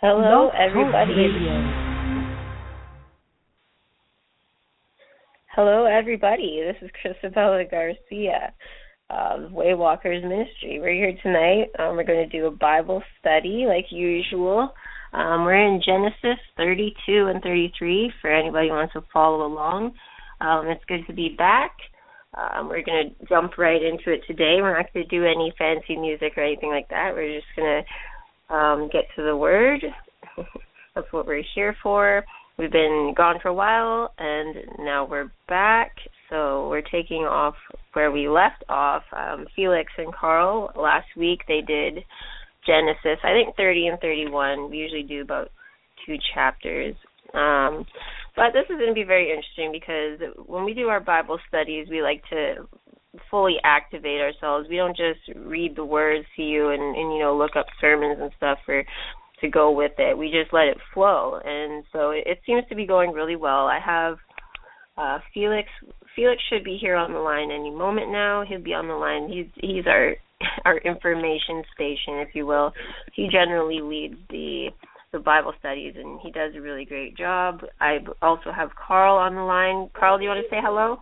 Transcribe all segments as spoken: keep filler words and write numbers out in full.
Hello, Blog Talk everybody. Radio. Hello, everybody. This is Chrisabella Garcia of Waywalkers Ministry. We're here tonight. Um, we're going to do a Bible study like usual. Um, we're in Genesis thirty-two and thirty-three for anybody who wants to follow along. Um, it's good to be back. Um, we're going to jump right into it today. We're not going to do any fancy music or anything like that. We're just going to Um, get to the word. That's what we're here for. We've been gone for a while, and now we're back. So we're taking off where we left off. Um, Felix and Carl, last week they did Genesis, I think thirty and thirty-one. We usually do about two chapters. Um, but this is going to be very interesting because when we do our Bible studies, we like to fully activate ourselves. We don't just read the words to you and, and you know, look up sermons and stuff for to go with it. We just let it flow. And so it, it seems to be going really well. I have uh, Felix. Felix should be here on the line any moment now. He'll be on the line. He's he's our our information station, if you will. He generally leads the the Bible studies, and he does a really great job. I also have Carl on the line. Carl, do you want to say hello?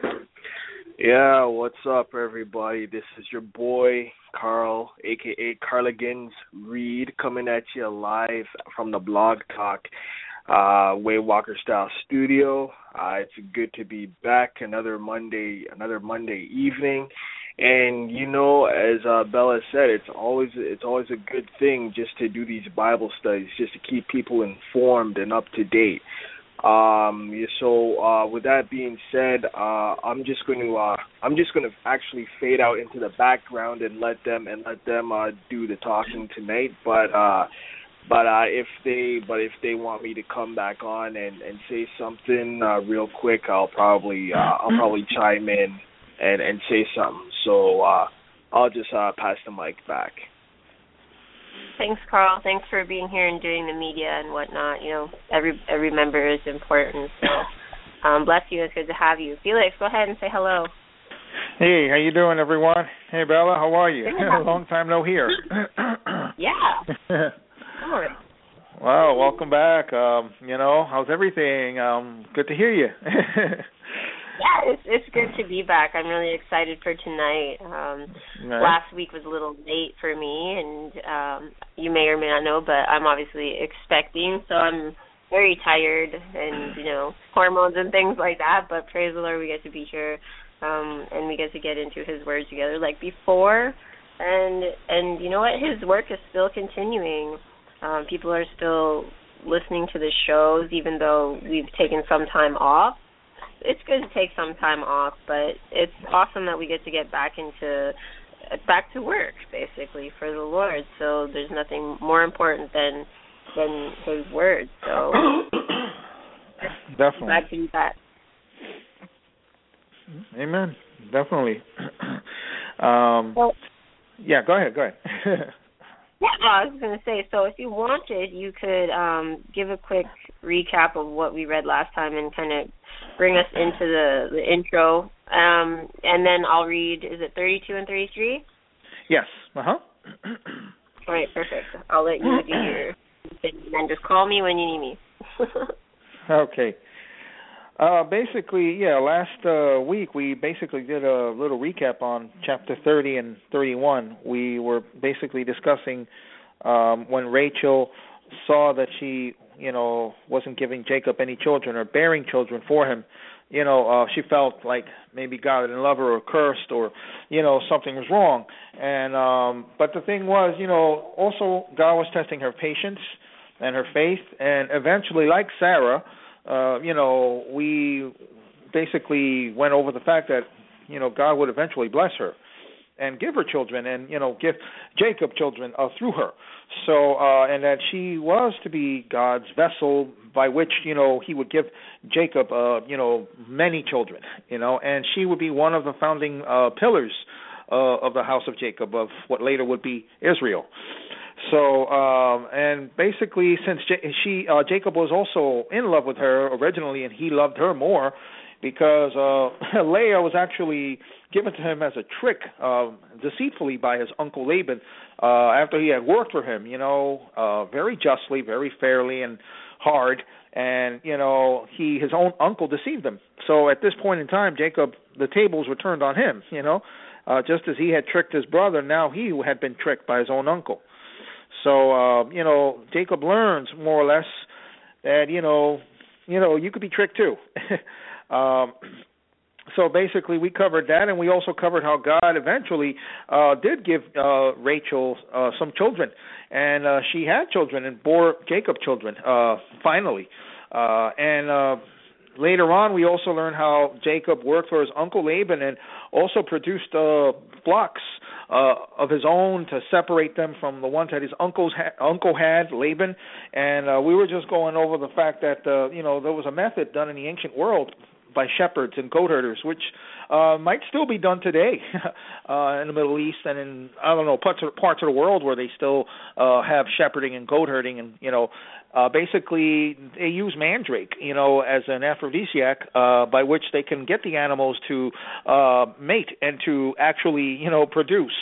Yeah, what's up, everybody? This is your boy, Carl, a k a. Carligans Reed, coming at you live from the Blog Talk uh, Waywalker Style Studio. Uh, it's good to be back another Monday, another Monday evening. And, you know, as uh, Bella said, it's always it's always a good thing just to do these Bible studies, just to keep people informed and up to date. Um, so uh, with that being said, uh, I'm just going to uh, I'm just going to actually fade out into the background and let them and let them uh, do the talking tonight. But uh, but uh, if they but if they want me to come back on and, and say something uh, real quick, I'll probably uh, I'll probably chime in and, and say something. So uh, I'll just uh, pass the mic back. Thanks, Carl. Thanks for being here and doing the media and whatnot. You know, every every member is important. So, um, bless you. It's good to have you. Felix, go ahead and say hello. Hey, how you doing, everyone? Hey, Bella, how are you? Yeah. Long time no hear. Yeah. Sure. Wow, welcome back. Um, you know, how's everything? Um, good to hear you. Yeah, it's it's good to be back. I'm really excited for tonight. Um, right. Last week was a little late for me, and um, you may or may not know, but I'm obviously expecting, so I'm very tired and, you know, hormones and things like that, but praise the Lord, we get to be here, um, and we get to get into His Word together like before, and, and you know what, His work is still continuing. Um, people are still listening to the shows, even though we've taken some time off. It's good to take some time off, but it's awesome that we get to get back into back to work, basically, for the Lord. So there's nothing more important than than His word. So definitely, glad to be back. Amen. Definitely. um, well, yeah, go ahead. Go ahead. Yeah, I was going to say, so if you wanted, you could um, give a quick recap of what we read last time and kind of bring us into the, the intro. Um, and then I'll read, is it thirty-two and thirty-three? Yes. Uh-huh. All right, perfect. I'll let you do your thing, and then just call me when you need me. Okay. Uh, basically, yeah, last uh, week we basically did a little recap on chapter thirty and thirty-one. We were basically discussing um, when Rachel saw that she, you know, wasn't giving Jacob any children or bearing children for him. You know, uh, she felt like maybe God didn't love her or cursed or, you know, something was wrong. And um, but the thing was, you know, also God was testing her patience and her faith, and eventually, like Sarah, Uh, you know, we basically went over the fact that, you know, God would eventually bless her and give her children and, you know, give Jacob children uh, through her. So, uh, and that she was to be God's vessel by which, you know, he would give Jacob, uh, you know, many children, you know, and she would be one of the founding uh, pillars uh, of the house of Jacob, of what later would be Israel. So, um, and basically, since J- she uh, Jacob was also in love with her originally, and he loved her more, because uh, Leah was actually given to him as a trick, uh, deceitfully by his uncle Laban, uh, after he had worked for him, you know, uh, very justly, very fairly, and hard. And, you know, he his own uncle deceived him. So at this point in time, Jacob, the tables were turned on him, you know. Uh, just as he had tricked his brother, now he had been tricked by his own uncle. So, uh, you know, Jacob learns more or less that, you know, you know, you could be tricked too. um, so basically we covered that, and we also covered how God eventually uh, did give uh, Rachel uh, some children. And uh, she had children and bore Jacob children, uh, finally. Uh, and uh, later on, we also learned how Jacob worked for his uncle Laban and also produced uh, flocks uh, of his own to separate them from the ones that his uncle's ha- uncle had, Laban. And uh, we were just going over the fact that, uh, you know, there was a method done in the ancient world by shepherds and goat herders, which uh, might still be done today uh, in the Middle East and in, I don't know, parts of, parts of the world where they still uh, have shepherding and goat herding. And, you know, uh, basically they use mandrake, you know, as an aphrodisiac uh, by which they can get the animals to uh, mate and to actually, you know, produce.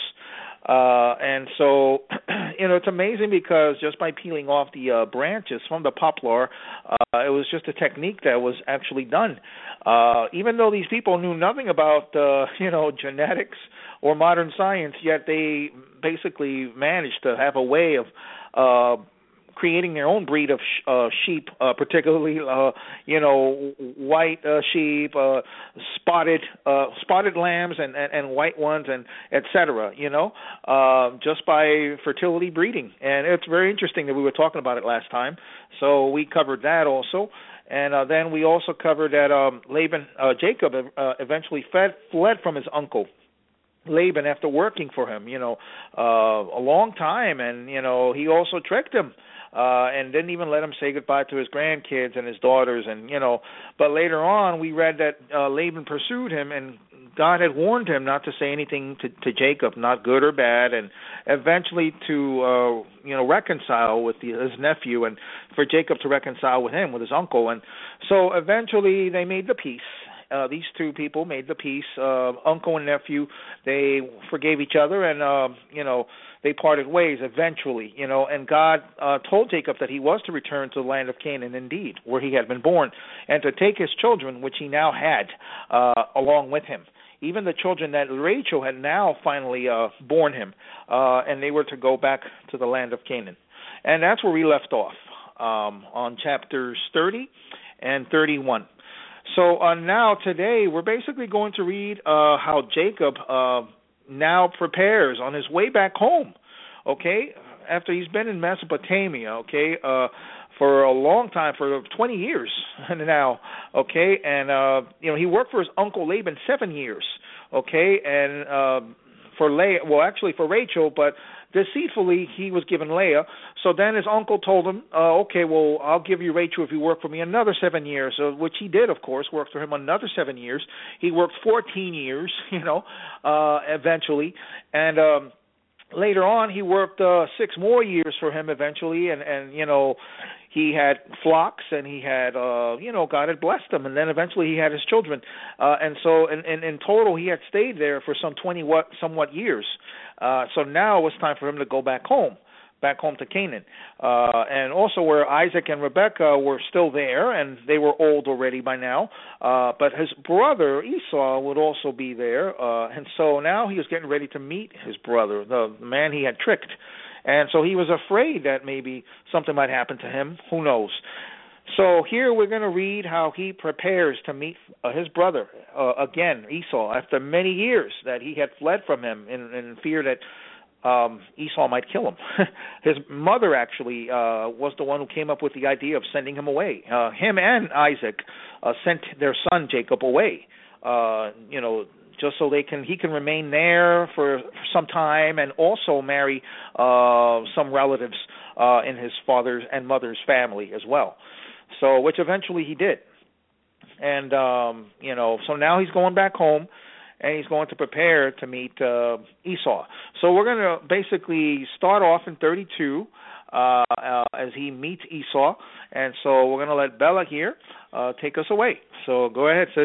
Uh, and so, you know, it's amazing because just by peeling off the uh, branches from the poplar, uh, it was just a technique that was actually done. Uh, even though these people knew nothing about, uh, you know, genetics or modern science, yet they basically managed to have a way of uh, creating their own breed of sh- uh, sheep, uh, particularly, uh, you know, white uh, sheep, uh, spotted uh, spotted lambs, and, and, and white ones, and et cetera. You know, uh, just by fertility breeding, and it's very interesting that we were talking about it last time. So we covered that also, and uh, then we also covered that um, Laban, uh, Jacob, uh, eventually fed, fled from his uncle Laban after working for him, you know, uh, a long time, and you know, he also tricked him. Uh, and didn't even let him say goodbye to his grandkids and his daughters, and you know. But later on, we read that uh, Laban pursued him, and God had warned him not to say anything to, to Jacob, not good or bad, and eventually to uh, you know reconcile with the, his nephew, and for Jacob to reconcile with him, with his uncle, and so eventually they made the peace. Uh, these two people made the peace. Uh, uncle and nephew, they forgave each other, and uh, you know. They parted ways eventually, you know, and God uh, told Jacob that he was to return to the land of Canaan indeed, where he had been born, and to take his children, which he now had, uh, along with him. Even the children that Rachel had now finally uh, born him, uh, and they were to go back to the land of Canaan. And that's where we left off, um, on chapters thirty and thirty-one. So uh, now today we're basically going to read uh, how Jacob uh, now prepares on his way back home, okay, after he's been in Mesopotamia, okay, uh, for a long time, for twenty years now, okay, and, uh, you know, he worked for his uncle Laban seven years, okay, and uh, for Leah, well, actually for Rachel, but deceitfully he was given Leah. So then his uncle told him, uh, okay, well, I'll give you Rachel if you work for me another seven years, uh, which he did, of course, worked for him another seven years. He worked fourteen years, you know, uh, eventually. And um, later on he worked uh, six more years for him eventually, and, and you know, he had flocks, and he had, uh, you know, God had blessed him, and then eventually he had his children. Uh, and so in, in, in total he had stayed there for some twenty what, somewhat years. Uh, so now it was time for him to go back home, back home to Canaan. Uh, and also where Isaac and Rebekah were still there, and they were old already by now. Uh, but his brother Esau would also be there. Uh, and so now he was getting ready to meet his brother, the man he had tricked. And so he was afraid that maybe something might happen to him. Who knows? So here we're going to read how he prepares to meet uh, his brother, uh, again, Esau, after many years that he had fled from him in, in fear that um, Esau might kill him. His mother actually uh, was the one who came up with the idea of sending him away. Uh, him and Isaac uh, sent their son Jacob away, uh, you know, just so they can he can remain there for, for some time and also marry uh, some relatives uh, in his father's and mother's family as well. So, which eventually he did. And, um, you know, so now he's going back home, and he's going to prepare to meet uh, Esau. So we're going to basically start off in thirty-two, uh, uh, as he meets Esau. And so we're going to let Bella here uh, take us away. So go ahead, sis.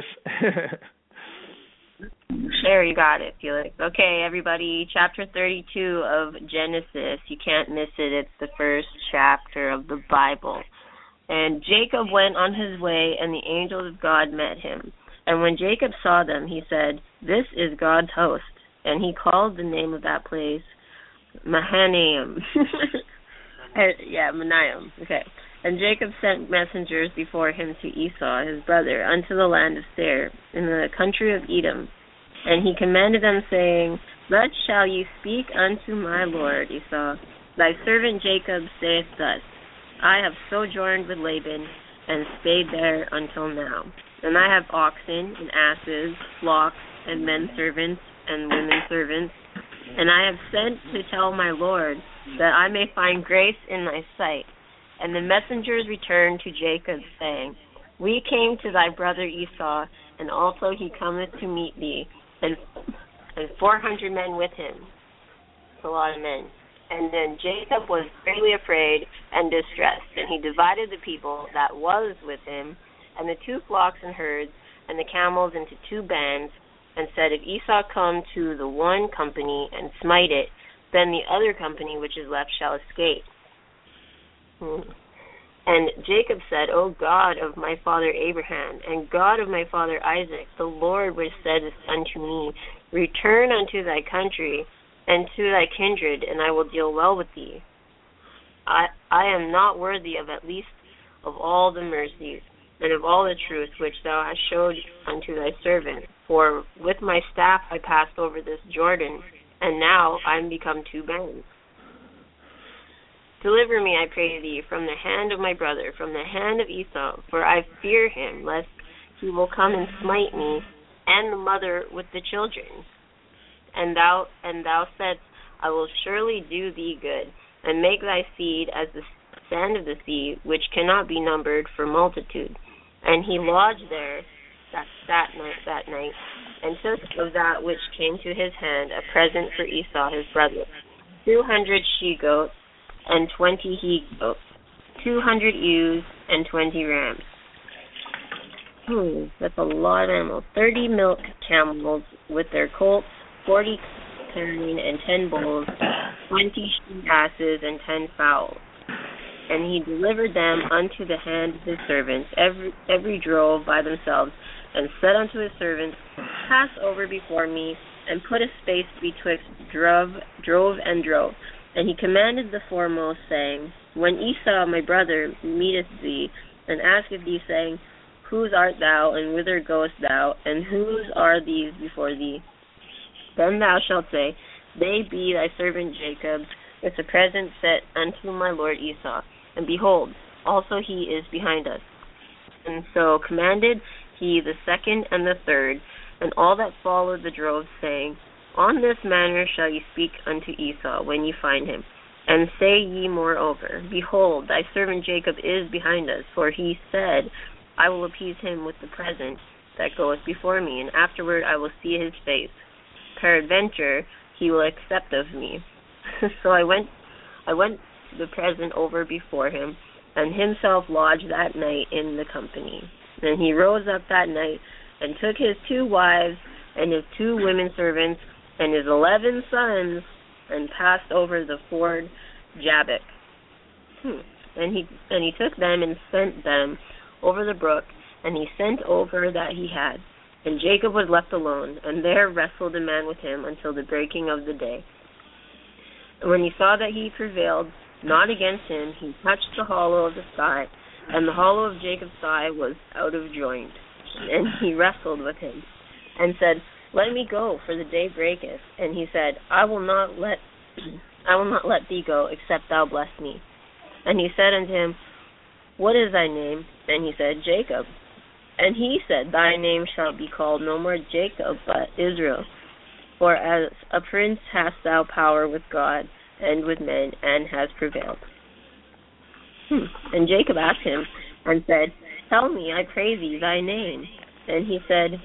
Sure, you got it, Felix. Okay, everybody, chapter thirty-two of Genesis. You can't miss it. It's the first chapter of the Bible. And Jacob went on his way, and the angels of God met him. And when Jacob saw them, he said, "This is God's host." And he called the name of that place Mahanaim. Yeah, Mahanaim. Okay. And Jacob sent messengers before him to Esau, his brother, unto the land of Seir, in the country of Edom. And he commanded them, saying, "Thus shall ye speak unto my lord Esau. Thy servant Jacob saith thus, I have sojourned with Laban, and stayed there until now. And I have oxen, and asses, flocks, and men servants, and women servants. And I have sent to tell my lord, that I may find grace in thy sight." And the messengers returned to Jacob, saying, "We came to thy brother Esau, and also he cometh to meet thee, and and four hundred men with him." It's a lot of men. And then Jacob was greatly afraid and distressed, and he divided the people that was with him, and the two flocks and herds, and the camels into two bands, and said, "If Esau come to the one company and smite it, then the other company which is left shall escape." Hmm. And Jacob said, "O God of my father Abraham, and God of my father Isaac, the Lord which saidst unto me, Return unto thy country and to thy kindred, and I will deal well with thee. I I am not worthy of at least of all the mercies and of all the truth which thou hast showed unto thy servant. For with my staff I passed over this Jordan, and now I am become two bands. Deliver me, I pray thee, from the hand of my brother, from the hand of Esau, for I fear him, lest he will come and smite me, and the mother with the children. And thou and thou saidst, I will surely do thee good, and make thy seed as the sand of the sea, which cannot be numbered for multitude." And he lodged there that, that night, that night, and took of that which came to his hand a present for Esau his brother, two hundred she-goats, and twenty he-goats, two hundred ewes, and twenty rams. Hmm, that's a lot of animals. Thirty milk camels with their colts, forty carrying and ten bulls, twenty she-asses, and ten fowls. And he delivered them unto the hand of his servants, every every drove by themselves, and said unto his servants, Pass over before me, and put a space betwixt drove, drove and drove. And he commanded the foremost, saying, When Esau my brother meeteth thee, and asketh thee, saying, Whose art thou, and whither goest thou, and whose are these before thee? Then thou shalt say, They be thy servant Jacob's, with a present set unto my lord Esau. And behold, also he is behind us. And so commanded he the second and the third, and all that followed the drove, saying, On this manner shall ye speak unto Esau when ye find him. And say ye moreover, Behold, thy servant Jacob is behind us, for he said, I will appease him with the present that goeth before me, and afterward I will see his face. Peradventure he will accept of me. So I went I went the present over before him, and himself lodged that night in the company. And he rose up that night, and took his two wives, and his two women servants, and his eleven sons, and passed over the ford Jabbok. Hmm. And he and he took them and sent them over the brook, and he sent over that he had. And Jacob was left alone, and there wrestled a man with him until the breaking of the day. And when he saw that he prevailed not against him, he touched the hollow of the thigh, and the hollow of Jacob's thigh was out of joint. And he wrestled with him, and said, Let me go, for the day breaketh. And he said, I will not let I will not let thee go, except thou bless me. And he said unto him, What is thy name? And he said, Jacob. And he said, Thy name shall be called no more Jacob, but Israel. For as a prince hast thou power with God and with men, and hast prevailed. Hmm. And Jacob asked him, and said, Tell me, I pray thee, thy name. And he said,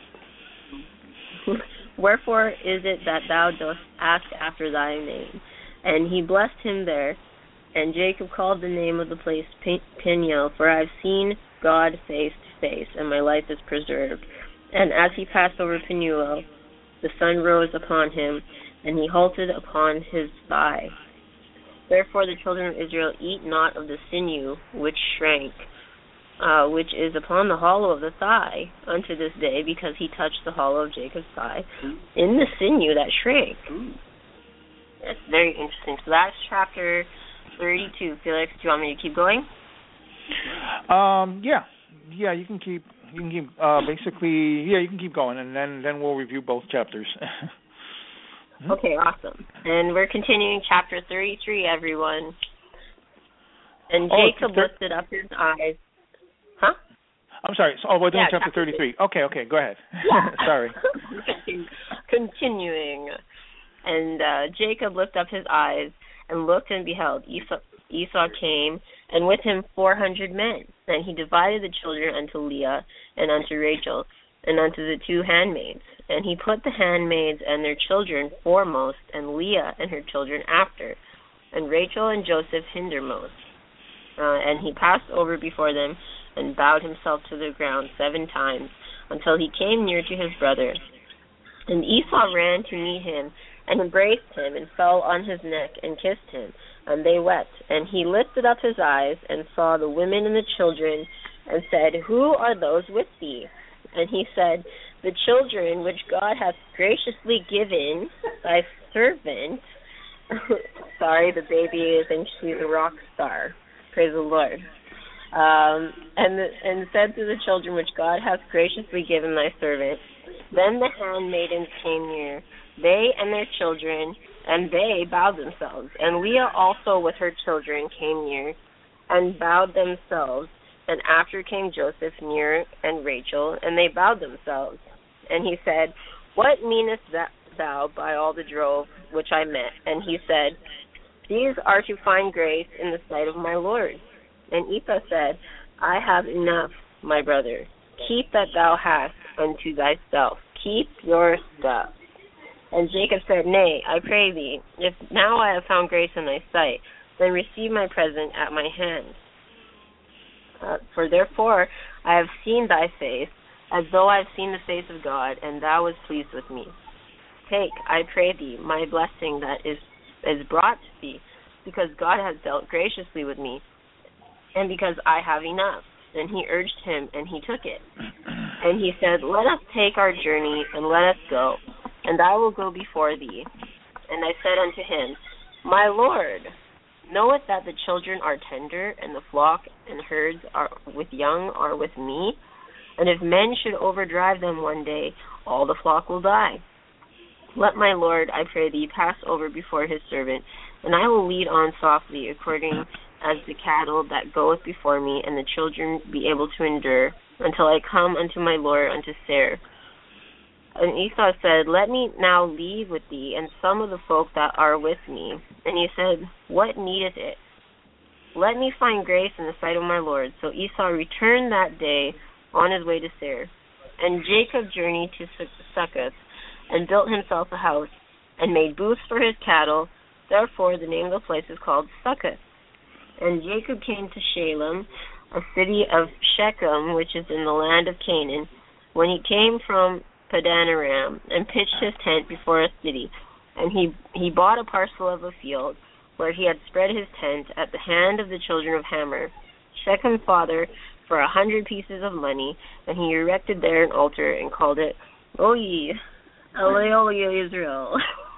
Wherefore is it that thou dost ask after thy name? And he blessed him there. And Jacob called the name of the place Peniel, for I have seen God face to face, and my life is preserved. And as he passed over Peniel, the sun rose upon him, and he halted upon his thigh. Therefore the children of Israel eat not of the sinew which shrank, uh, which is upon the hollow of the thigh unto this day, because he touched the hollow of Jacob's thigh in the sinew that shrank. That's very interesting. So that's chapter thirty-two. Felix, do you want me to keep going? Um, yeah, yeah, you can keep, you can keep, uh, basically, yeah, you can keep going, and then, then we'll review both chapters. Okay, awesome. And we're continuing chapter thirty-three, everyone. And Jacob oh, thir- lifted up his eyes. Huh? I'm sorry. So, oh, we're doing yeah, chapter thirty-three. Okay, okay, go ahead. Yeah. Sorry. Continuing. And uh, Jacob lifted up his eyes and looked and beheld. Esau, Esau came, and with him four hundred men. And he divided the children unto Leah and unto Rachel and unto the two handmaids. And he put the handmaids and their children foremost, and Leah and her children after, and Rachel and Joseph hindermost. Uh, and he passed over before them, and bowed himself to the ground seven times, until he came near to his brother. And Esau ran to meet him, and embraced him, and fell on his neck, and kissed him. And they wept. And he lifted up his eyes, and saw the women and the children, and said, Who are those with thee? And he said, The children which God hath graciously given thy servant. Sorry, the baby is, and she's a rock star. Praise the Lord. Um, and the, and said to the children which God hath graciously given thy servant. Then the handmaidens came near, they and their children, and they bowed themselves. And Leah also with her children came near, and bowed themselves. And after came Joseph near, and Rachel, and they bowed themselves. And he said, What meanest thou by all the drove which I met? And he said, These are to find grace in the sight of my Lord. And Esau said, I have enough, my brother. Keep that thou hast unto thyself. Keep your stuff. And Jacob said, Nay, I pray thee, if now I have found grace in thy sight, then receive my present at my hand. Uh, for therefore I have seen thy face, as though I have seen the face of God, and thou wast pleased with me. Take, I pray thee, my blessing that is is brought to thee, because God hath dealt graciously with me, and because I have enough. And he urged him, and he took it. And he said, Let us take our journey, and let us go, and I will go before thee. And I said unto him, My Lord, knoweth that the children are tender, and the flock and herds are with young are with me? And if men should overdrive them one day, all the flock will die. Let my Lord, I pray thee, pass over before his servant, and I will lead on softly, according as the cattle that goeth before me, and the children be able to endure, until I come unto my Lord, unto Seir. And Esau said, Let me now leave with thee, and some of the folk that are with me. And he said, What needeth it? Let me find grace in the sight of my Lord. So Esau returned that day on his way to Seir. And Jacob journeyed to Succoth, and built himself a house, and made booths for his cattle. Therefore the name of the place is called Succoth. And Jacob came to Shalem, a city of Shechem, which is in the land of Canaan, when he came from Padan Aram, and pitched his tent before a city. And he he bought a parcel of a field, where he had spread his tent at the hand of the children of Hamor, Shechem's father, for a hundred pieces of money. And he erected there an altar, and called it Oye, Alleluia Israel.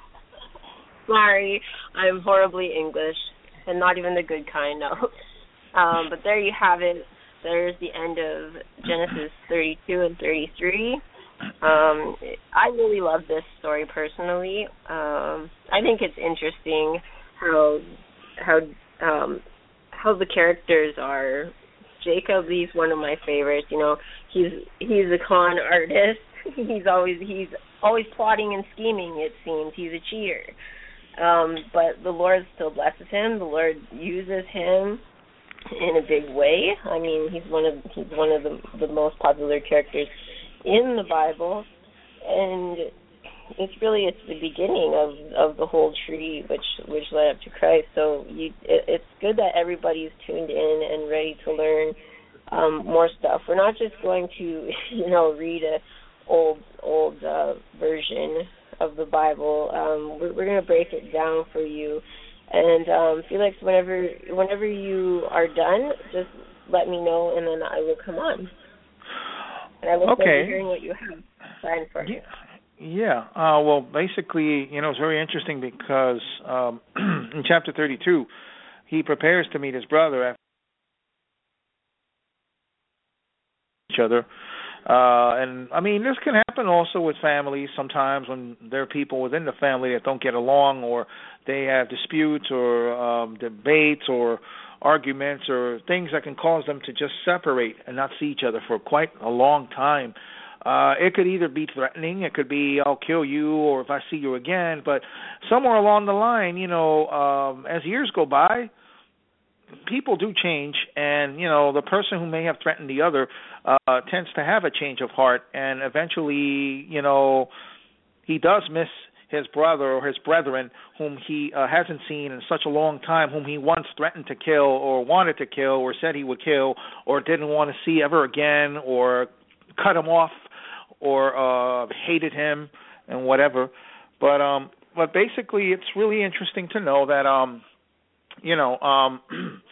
Sorry, I'm horribly English, and not even the good kind, no. Um, but there you have it. There's the end of Genesis thirty-two and thirty-three. Um, I really love this story personally. Um, I think it's interesting how how um, how the characters are. Jacob, he's one of my favorites. You know, he's he's a con artist. He's always he's always plotting and scheming. It seems he's a cheater. Um, but the Lord still blesses him. The Lord uses him in a big way. I mean, he's one of he's one of the the most popular characters in the Bible, and it's really it's the beginning of of the whole tree, which which led up to Christ. So you, it, it's good that everybody's tuned in and ready to learn um, more stuff. We're not just going to, you know, read a old old uh, version of the Bible. Um, we're we're going to break it down for you. And um, Felix, whenever whenever you are done, just let me know, and then I will come on. And I look okay. forward to hearing what you have planned for yeah. Yeah, uh, well, basically, you know, it's very interesting because um, in chapter thirty-two, he prepares to meet his brother after each other. Uh, and, I mean, this can happen also with families sometimes when there are people within the family that don't get along, or they have disputes or um, debates or arguments or things that can cause them to just separate and not see each other for quite a long time. Uh, it could either be threatening, it could be I'll kill you, or if I see you again. But somewhere along the line, you know, um, as years go by, people do change, and you know, the person who may have threatened the other uh, tends to have a change of heart, and eventually, you know, he does miss his brother or his brethren whom he uh, hasn't seen in such a long time, whom he once threatened to kill or wanted to kill or said he would kill or didn't want to see ever again or cut him off or uh, hated him and whatever. But um, but basically, it's really interesting to know that um, you know, um,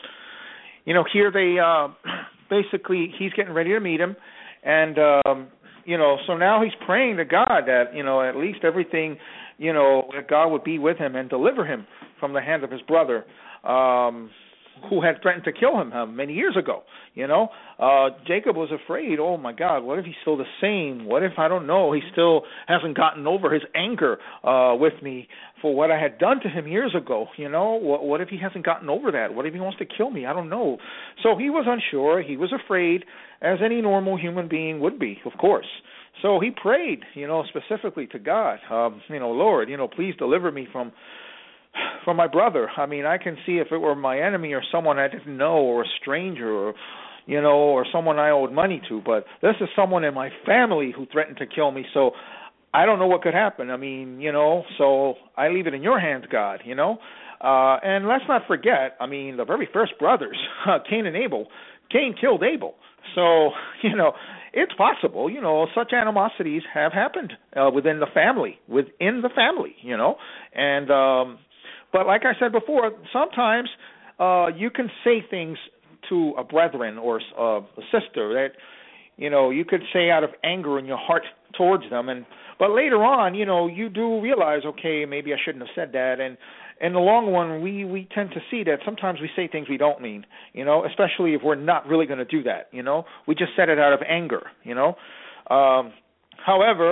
you know, here they uh, basically he's getting ready to meet him, and um, you know, so now he's praying to God that you know at least everything, you know, that God would be with him and deliver him from the hand of his brother, um, who had threatened to kill him uh, many years ago. You know, uh, Jacob was afraid. Oh my God, what if he's still the same? What if, I don't know, he still hasn't gotten over his anger uh, with me for what I had done to him years ago? You know, what, what if he hasn't gotten over that? What if he wants to kill me? I don't know. So he was unsure. He was afraid, as any normal human being would be, of course. So he prayed, you know, specifically to God. Um, you know, Lord, you know, please deliver me from. from my brother. I mean, I can see if it were my enemy or someone I didn't know or a stranger or, you know, or someone I owed money to, but this is someone in my family who threatened to kill me, so I don't know what could happen. I mean, you know, so I leave it in your hands, God, you know. Uh, and let's not forget, I mean, the very first brothers, uh, Cain and Abel, Cain killed Abel. So, you know, it's possible, you know, such animosities have happened uh, within the family, within the family, you know, and um but like I said before, sometimes uh, you can say things to a brethren or uh, a sister that, you know, you could say out of anger in your heart towards them. And but later on, you know, you do realize, okay, maybe I shouldn't have said that. And in the long run, we, we tend to see that sometimes we say things we don't mean, you know, especially if we're not really going to do that, you know. We just said it out of anger, you know. Um, however,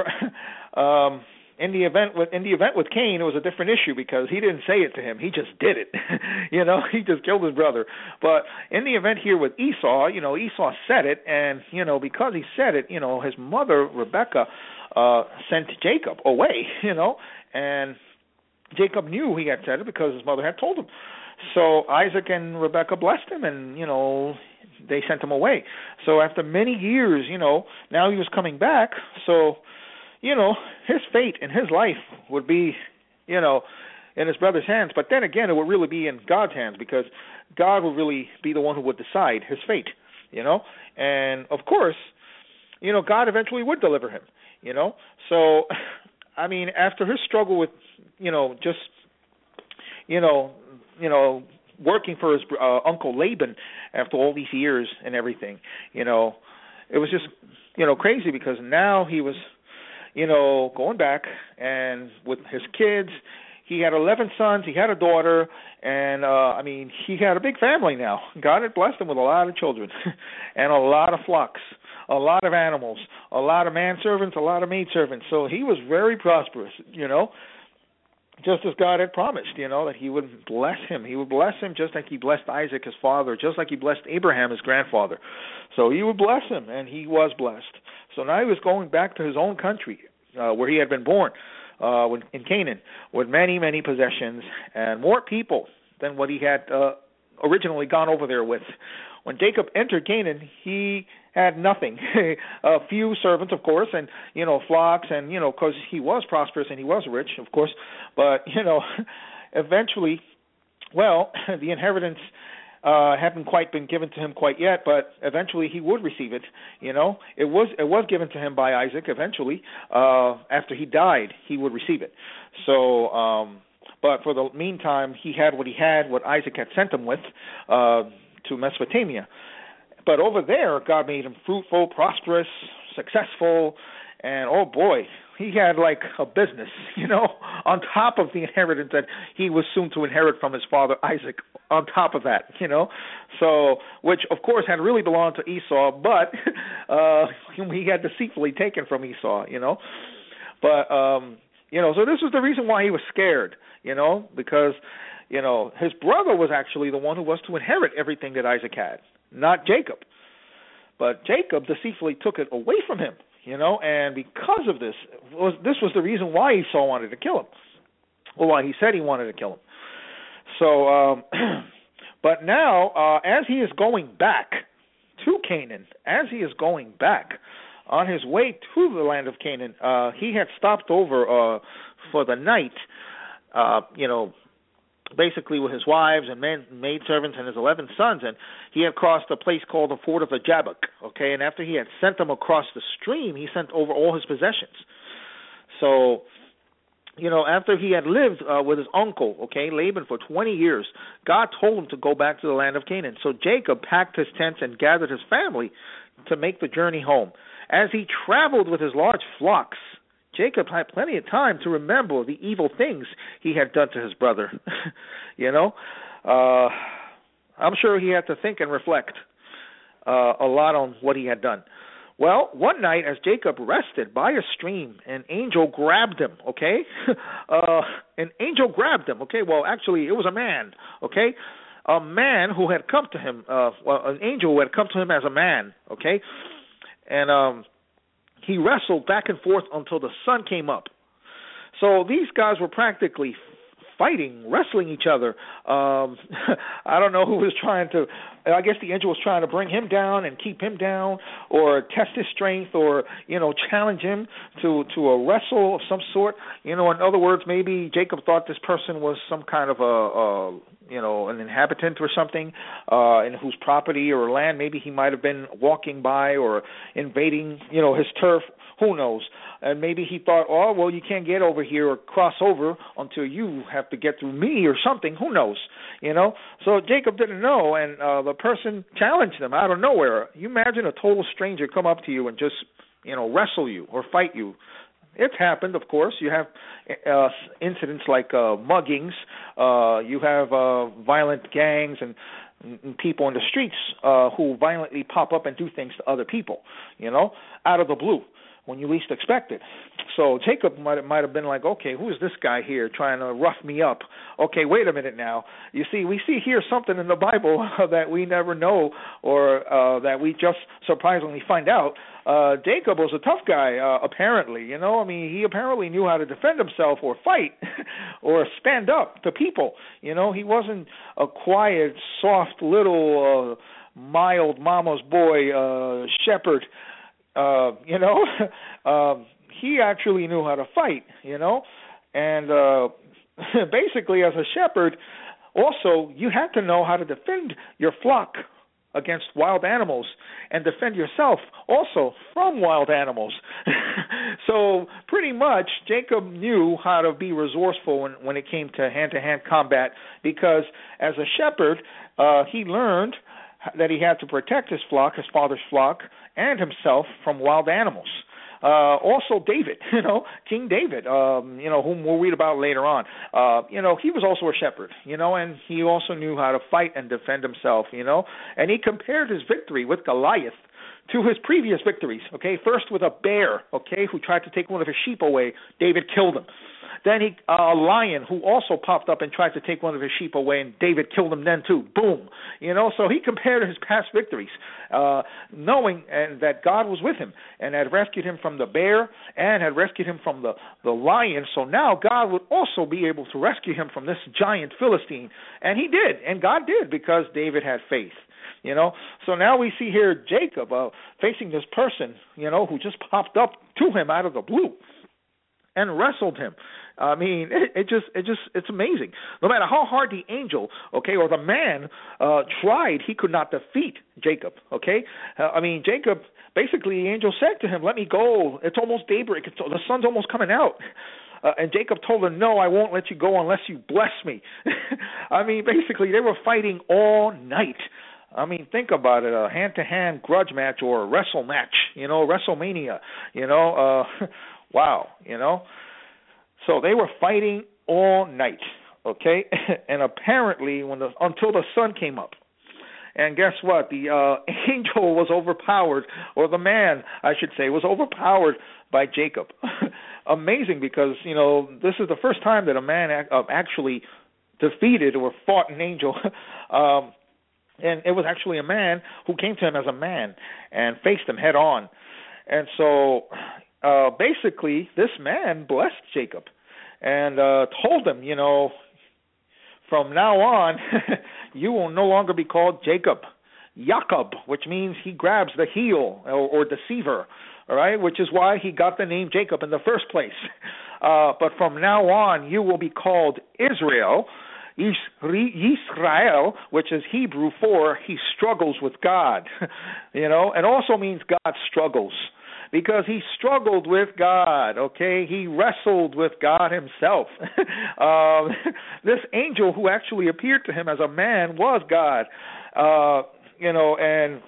um In the event with in the event with Cain, it was a different issue because he didn't say it to him; he just did it. you know, he just killed his brother. But in the event here with Esau, you know, Esau said it, and you know, because he said it, you know, his mother Rebekah uh, sent Jacob away. You know, and Jacob knew he had said it because his mother had told him. So Isaac and Rebekah blessed him, and you know, they sent him away. So after many years, you know, now he was coming back. So. You know, his fate in his life would be, you know, in his brother's hands. But then again, it would really be in God's hands because God would really be the one who would decide his fate, you know. And, of course, you know, God eventually would deliver him, you know. So, I mean, after his struggle with, you know, just, you know, you know, working for his uh, uncle Laban after all these years and everything, you know, it was just, you know, crazy because now he was, you know, going back and with his kids, he had eleven sons, he had a daughter, and, uh, I mean, he had a big family now. God had blessed him with a lot of children and a lot of flocks, a lot of animals, a lot of manservants, a lot of maidservants. So he was very prosperous, you know, just as God had promised, you know, that he would bless him. He would bless him just like he blessed Isaac, his father, just like he blessed Abraham, his grandfather. So he would bless him, and he was blessed. So now he was going back to his own country uh, where he had been born uh, in Canaan with many, many possessions and more people than what he had uh, originally gone over there with. When Jacob entered Canaan, he had nothing. A few servants, of course, and, you know, flocks, and, you know, because he was prosperous and he was rich, of course. But, you know, eventually, well, the inheritance uh, hadn't quite been given to him quite yet, but eventually he would receive it. You know, it was it was given to him by Isaac eventually. Uh, after he died, he would receive it. So, um, but for the meantime, he had what he had, what Isaac had sent him with, uh, to Mesopotamia. But over there, God made him fruitful, prosperous, successful, and oh boy, he had like a business, you know, on top of the inheritance that he was soon to inherit from his father Isaac, on top of that, you know. So, which of course had really belonged to Esau, but uh, he had deceitfully taken from Esau, you know. But, um, you know, so this was the reason why he was scared, you know, because, you know, his brother was actually the one who was to inherit everything that Isaac had, not Jacob. But Jacob deceitfully took it away from him, you know, and because of this, was this was the reason why Esau wanted to kill him, or why he said he wanted to kill him. So, um, but now, uh, as he is going back to Canaan, as he is going back on his way to the land of Canaan, uh, he had stopped over uh, for the night, uh, you know, basically with his wives and men, maidservants and his eleven sons, and he had crossed a place called the Ford of the Jabbok, okay, and after he had sent them across the stream, he sent over all his possessions. So, you know, after he had lived uh, with his uncle, okay, Laban, for twenty years, God told him to go back to the land of Canaan. So Jacob packed his tents and gathered his family to make the journey home. As he traveled with his large flocks, Jacob had plenty of time to remember the evil things he had done to his brother. you know, uh, I'm sure he had to think and reflect uh, a lot on what he had done. Well, one night as Jacob rested by a stream, an angel grabbed him, okay? uh, an angel grabbed him, okay? Well, actually, it was a man, okay? A man who had come to him, uh, well, an angel who had come to him as a man, okay? And, um, he wrestled back and forth until the sun came up. So these guys were practically fighting, wrestling each other. Um, I don't know who was trying to, I guess the angel was trying to bring him down and keep him down, or test his strength, or, you know, challenge him to, to a wrestle of some sort. You know, in other words, maybe Jacob thought this person was some kind of a, a you know, an inhabitant or something, uh, in whose property or land maybe he might have been walking by or invading, you know, his turf. Who knows? And maybe he thought, oh, well, you can't get over here or cross over until you have to get through me or something. Who knows? You know? So Jacob didn't know, and uh, the person challenged him out of nowhere. You imagine a total stranger come up to you and just, you know, wrestle you or fight you. It's happened, of course. You have uh, incidents like uh, muggings. Uh, you have uh, violent gangs and, and people in the streets uh, who violently pop up and do things to other people, you know, out of the blue, when you least expect it. So Jacob might might have been like, okay, who is this guy here trying to rough me up? Okay, wait a minute now. You see, we see here something in the Bible that we never know, or uh, that we just surprisingly find out. Uh, Jacob was a tough guy, uh, apparently. You know, I mean, he apparently knew how to defend himself or fight or stand up to people. You know, he wasn't a quiet, soft, little, uh, mild mama's boy uh, shepherd. Uh, you know, um, he actually knew how to fight, you know, and uh, basically as a shepherd, also, you had to know how to defend your flock against wild animals and defend yourself also from wild animals. So pretty much Jacob knew how to be resourceful when, when it came to hand-to-hand combat, because as a shepherd, uh, he learned that he had to protect his flock, his father's flock, and himself from wild animals. Uh, also David, you know, King David, um, you know, whom we'll read about later on. Uh, you know, he was also a shepherd, you know, and he also knew how to fight and defend himself, you know. And he compared his victory with Goliath to his previous victories, okay? First with a bear, okay, who tried to take one of his sheep away. David killed him. Then he, uh, a lion who also popped up and tried to take one of his sheep away, and David killed him then too. Boom. You know, so he compared his past victories, uh, knowing and that God was with him and had rescued him from the bear and had rescued him from the, the lion. So now God would also be able to rescue him from this giant Philistine. And he did, and God did, because David had faith. You know, so now we see here Jacob uh, facing this person, you know, who just popped up to him out of the blue and wrestled him. I mean, it, it just, it just, it's amazing. No matter how hard the angel, okay, or the man uh, tried, he could not defeat Jacob. Okay, uh, I mean, Jacob basically, the angel said to him, "Let me go. It's almost daybreak. It's, the sun's almost coming out." Uh, and Jacob told him, "No, I won't let you go unless you bless me." I mean, basically, they were fighting all night. I mean, think about it, a hand-to-hand grudge match or a wrestle match, you know, WrestleMania, you know, uh, wow, you know. So they were fighting all night, okay, and apparently when the, until the sun came up. And guess what? The uh, angel was overpowered, or the man, I should say, was overpowered by Jacob. Amazing, because, you know, this is the first time that a man ac- uh, actually defeated or fought an angel. um And it was actually a man who came to him as a man and faced him head on. And so uh, basically this man blessed Jacob and uh, told him, you know, from now on, you will no longer be called Jacob, Jacob, which means he grabs the heel or, or deceiver, all right, which is why he got the name Jacob in the first place. Uh, but from now on, you will be called Israel, Yisrael, which is Hebrew for he struggles with God, you know, and also means God struggles, because he struggled with God, okay? He wrestled with God himself. um, this angel who actually appeared to him as a man was God, uh, you know, and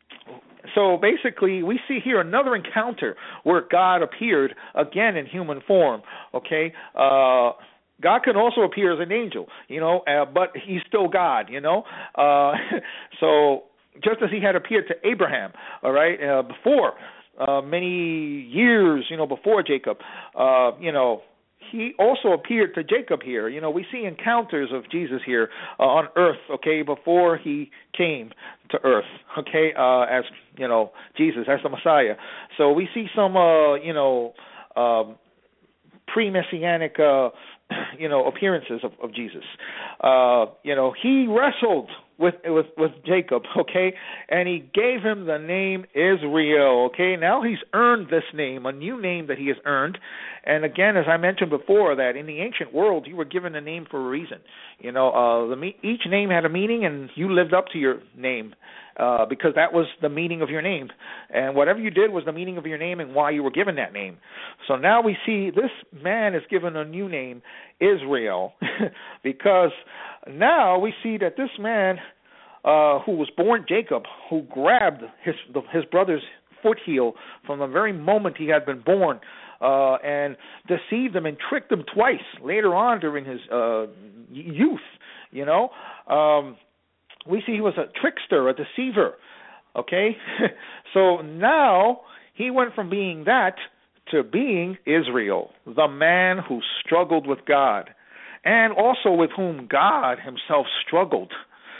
so basically we see here another encounter where God appeared again in human form, okay? Uh God can also appear as an angel, you know, uh, but he's still God, you know. Uh, so just as he had appeared to Abraham, all right, uh, before, uh, many years, you know, before Jacob, uh, you know, he also appeared to Jacob here. You know, we see encounters of Jesus here uh, on earth, okay, before he came to earth, okay, uh, as, you know, Jesus, as the Messiah. So we see some, uh, you know, um, pre-messianic, uh, you know, appearances of, of Jesus. Uh, you know, he wrestled with, with with Jacob, okay, and he gave him the name Israel, okay. Now he's earned this name, a new name that he has earned. And again, as I mentioned before, that in the ancient world, you were given a name for a reason. You know, uh, the each name had a meaning, and you lived up to your name. Uh, because that was the meaning of your name. And whatever you did was the meaning of your name and why you were given that name. So now we see this man is given a new name, Israel, because now we see that this man uh, who was born Jacob, who grabbed his the, his brother's foot heel from the very moment he had been born, uh, and deceived him and tricked him twice later on during his uh, youth, you know, um, we see he was a trickster, a deceiver, okay? So now he went from being that to being Israel, the man who struggled with God, and also with whom God himself struggled.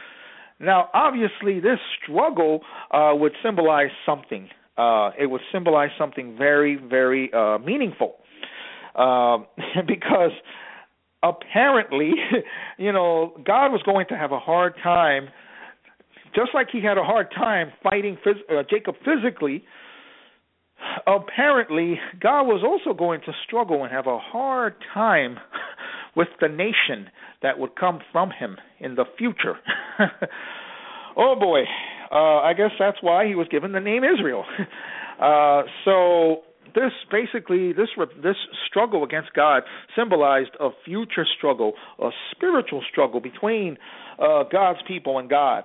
Now, obviously, this struggle uh, would symbolize something. Uh, it would symbolize something very, very uh, meaningful, uh, because apparently, you know, God was going to have a hard time, just like he had a hard time fighting phys- uh, Jacob physically. Apparently, God was also going to struggle and have a hard time with the nation that would come from him in the future. Oh boy, uh, I guess that's why he was given the name Israel. Uh, so this basically, this this struggle against God symbolized a future struggle, a spiritual struggle between uh, God's people and God,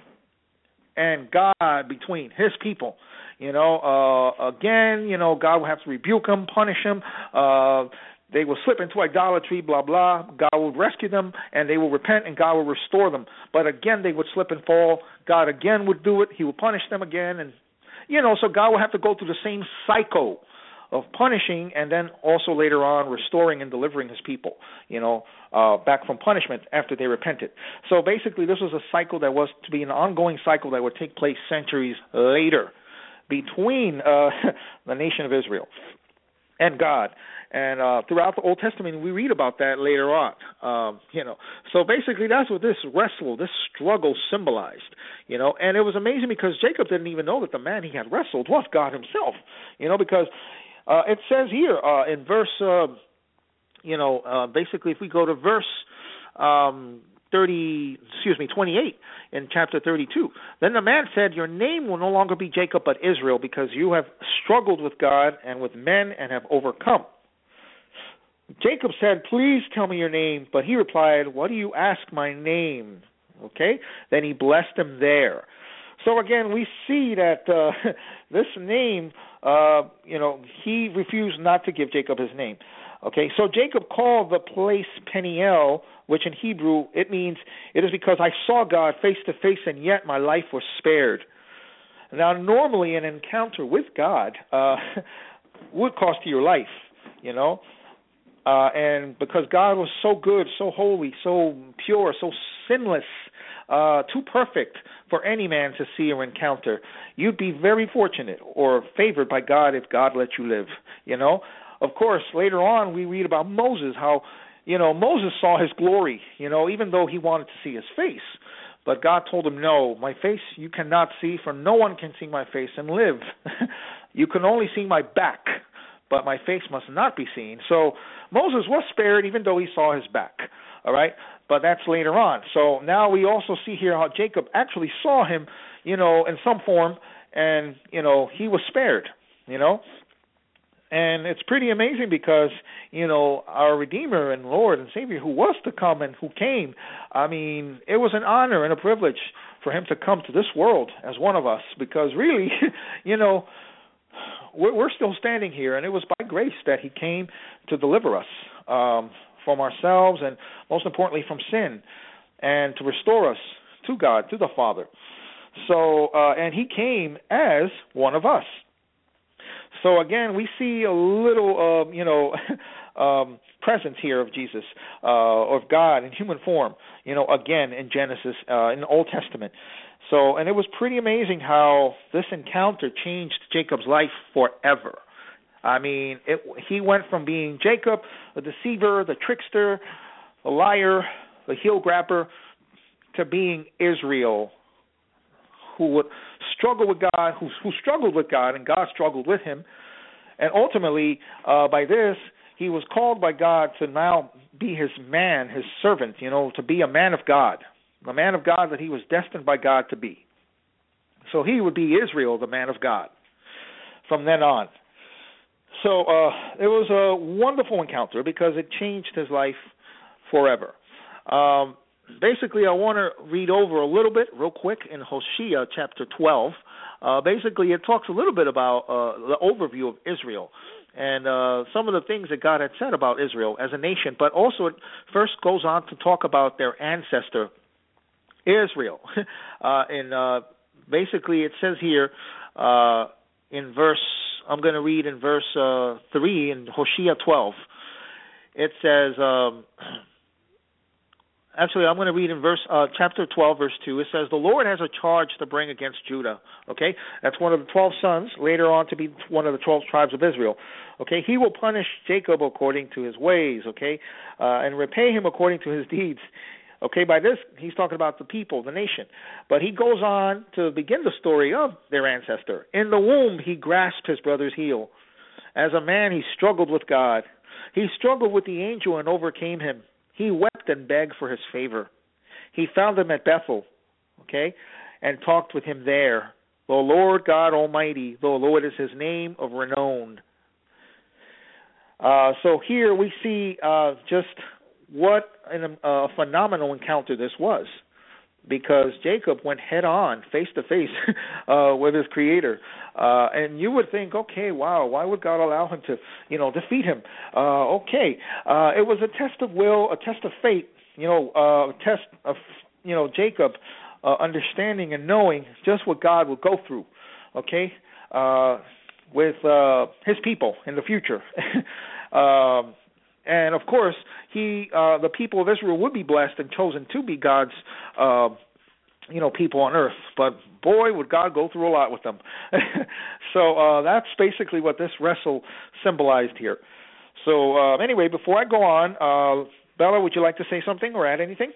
and God between his people. You know, uh, again, you know, God will have to rebuke them, punish them. Uh, they will slip into idolatry, blah, blah. God will rescue them, and they will repent, and God will restore them. But again, they would slip and fall. God again would do it. He will punish them again, and you know, so God will have to go through the same cycle of punishing and then also later on restoring and delivering his people, you know, uh, back from punishment after they repented. So basically this was a cycle that was to be an ongoing cycle that would take place centuries later between uh, the nation of Israel and God. And uh, throughout the Old Testament, we read about that later on, um, you know. So basically that's what this wrestle, this struggle symbolized, you know. And it was amazing because Jacob didn't even know that the man he had wrestled was God himself, you know, because Uh, it says here uh, in verse, uh, you know, uh, basically if we go to verse um, thirty, excuse me, twenty-eight in chapter thirty-two, then the man said, your name will no longer be Jacob but Israel, because you have struggled with God and with men and have overcome. Jacob said, please tell me your name. But he replied, what do you ask my name? Okay, then he blessed him there. So again, we see that uh, this name, uh, you know, he refused not to give Jacob his name. Okay, so Jacob called the place Peniel, which in Hebrew it means, it is because I saw God face to face and yet my life was spared. Now, normally an encounter with God uh, would cost you your life, you know, uh, and because God was so good, so holy, so pure, so sinless, Uh, too perfect for any man to see or encounter. You'd be very fortunate or favored by God if God let you live, you know. Of course, later on we read about Moses, how, you know, Moses saw his glory, you know, even though he wanted to see his face. But God told him, no, my face you cannot see, for no one can see my face and live. You can only see my back, but my face must not be seen. So Moses was spared even though he saw his back, all right? But that's later on. So now we also see here how Jacob actually saw him, you know, in some form, and, you know, he was spared, you know. And it's pretty amazing because, you know, our Redeemer and Lord and Savior who was to come and who came, I mean, it was an honor and a privilege for him to come to this world as one of us, because really, you know, we're, we're still standing here, and it was by grace that he came to deliver us um from ourselves and most importantly from sin, and to restore us to God, to the Father. So, uh, and he came as one of us. So again, we see a little, uh, you know, um, presence here of Jesus, uh, of God in human form, you know, again in Genesis, uh, in the Old Testament. So, and it was pretty amazing how this encounter changed Jacob's life forever. I mean, it, he went from being Jacob, the deceiver, the trickster, the liar, the heel grabber, to being Israel, who would struggle with God, who, who struggled with God, and God struggled with him. And ultimately, uh, by this, he was called by God to now be his man, his servant, you know, to be a man of God, the man of God that he was destined by God to be. So he would be Israel, the man of God, from then on. So uh, it was a wonderful encounter because it changed his life forever. Um, basically, I want to read over a little bit real quick in Hosea chapter twelve. Uh, basically, it talks a little bit about uh, the overview of Israel and uh, some of the things that God had said about Israel as a nation, but also it first goes on to talk about their ancestor, Israel. uh, and uh, basically, it says here uh, in verse... I'm going to read in verse uh, three in Hosea twelve. It says, um, actually, I'm going to read in verse uh, chapter twelve, verse two. It says, the Lord has a charge to bring against Judah. Okay, that's one of the twelve sons, later on to be one of the twelve tribes of Israel. Okay, he will punish Jacob according to his ways, okay, uh, and repay him according to his deeds. Okay, by this, he's talking about the people, the nation. But he goes on to begin the story of their ancestor. In the womb, he grasped his brother's heel. As a man, he struggled with God. He struggled with the angel and overcame him. He wept and begged for his favor. He found him at Bethel, okay, and talked with him there. The Lord God Almighty, the Lord is his name of renown. Uh, so here we see uh, just... what a uh, phenomenal encounter this was, because Jacob went head on, face to face uh, with his Creator. Uh, and you would think, okay, wow, why would God allow him to, you know, defeat him? Uh, okay, uh, it was a test of will, a test of fate, you know, uh, a test of, you know, Jacob uh, understanding and knowing just what God would go through. Okay, uh, with uh, his people in the future. um, and of course, he, uh, the people of Israel would be blessed and chosen to be God's, uh, you know, people on earth. But boy, would God go through a lot with them. So uh, that's basically what this wrestle symbolized here. So uh, anyway, before I go on, uh, Bella, would you like to say something or add anything?